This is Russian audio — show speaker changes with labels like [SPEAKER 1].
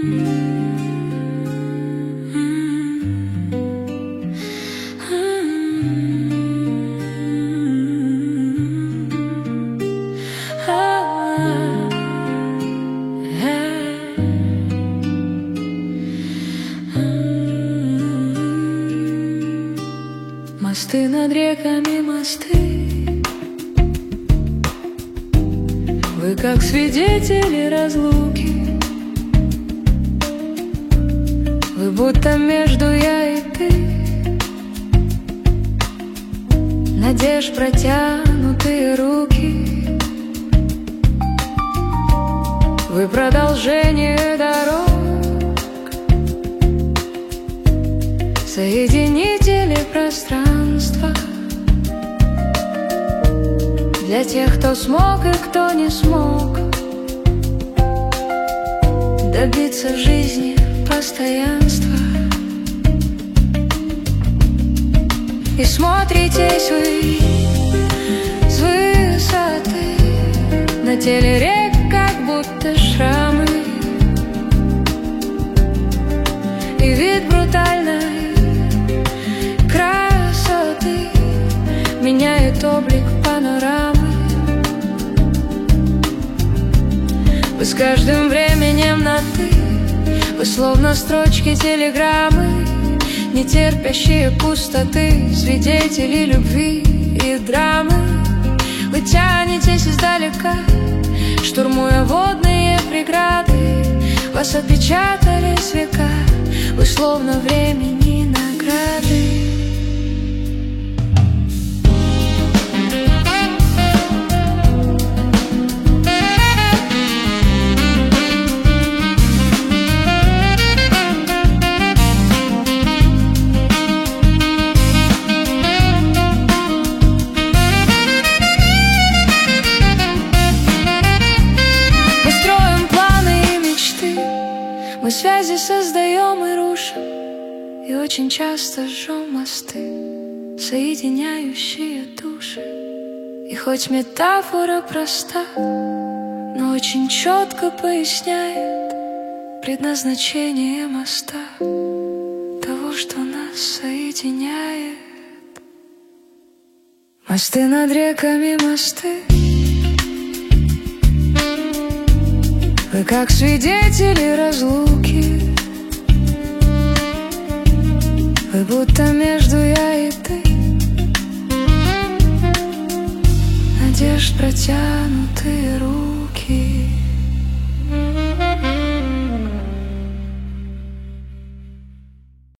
[SPEAKER 1] Мосты над реками, мосты, вы как свидетели разлуки. Вы будто между я и ты, надежд протянутые руки. Вы продолжение дорог, соединители пространства для тех, кто смог и кто не смог добиться в жизни постоянства. И смотритесь вы с высоты, на теле рек как будто шрамы, и вид брутальной красоты меняет облик панорамы. Вы с каждым временем на «ты», вы словно строчки телеграммы, не терпящие пустоты, свидетели любви и драмы. Вы тянетесь издалека, штурмуя водные преграды. Вас отпечатались века, вы словно времени награды. Мы связи создаем и рушим, и очень часто жжем мосты, соединяющие души. И хоть метафора проста, но очень четко поясняет предназначение моста, того, что нас соединяет. Мосты над реками, мосты, вы как свидетели разлуки. Вы будто между я и ты, надежд протянутые руки.